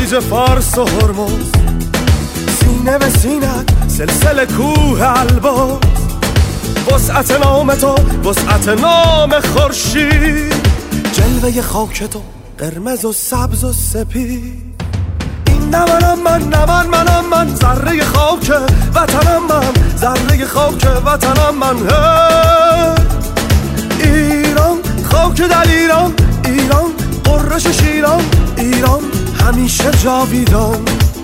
خلیج فارس و هرمز، سینه به سینت سلسله کوه البرز. وسعت نام تو وسعت نام خورشید، جلوه خاک تو قرمز و سبز و سپید. این نمنم من ذره خاک وطنم، من ذره خاک وطنم من. ایران خاک در ایران، ایران قرش شیران، ایران همیشه جاویدان.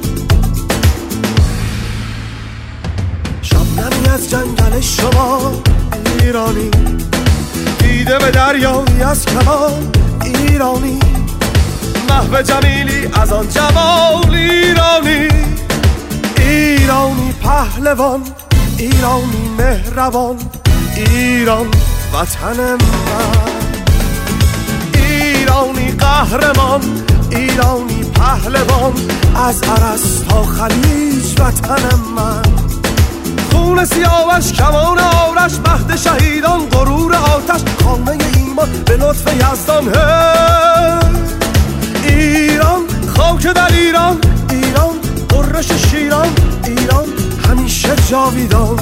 شبنمی از جنگل شما ایرانی، دیده به دریایی از کمان ایرانی. محو جمیلی از آن جمال ایرانی، ایرانی پهلوان، ایرانی مهربان، ایران وطن من. ایرانی قهرمان، ایرانی پهلوان، از عرس تا خلیج وطن من. خون سیاوش کمان آرش، مهد شهیدان غرور آتش، خانه ایمان به لطف یزدان. ایران خاک در ایران، ایران قرش شیران، ایران همیشه جاویدان.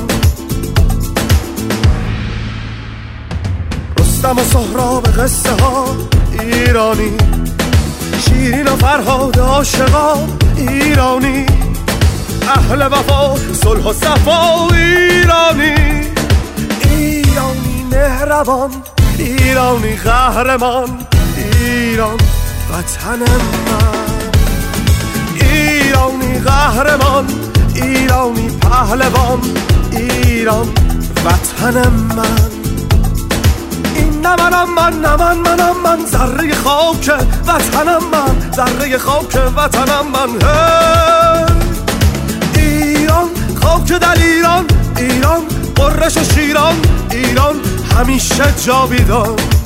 رستم و سهراب قصه ها ایرانی، شیرین و فرهاد عاشقا ایرانی. اهل وفا صلح و صفا ایرانی، ایرانی مهربان، ایرانی قهرمان، ایران وطن من. ایرانی قهرمان، ایرانی پهلوان، ایران وطن من. این نمنم من ذره خاک وطنم، من ذره خاک وطنم من. ایران خاک در ایران، ایران قرش شیران، ایران همیشه جاویدان.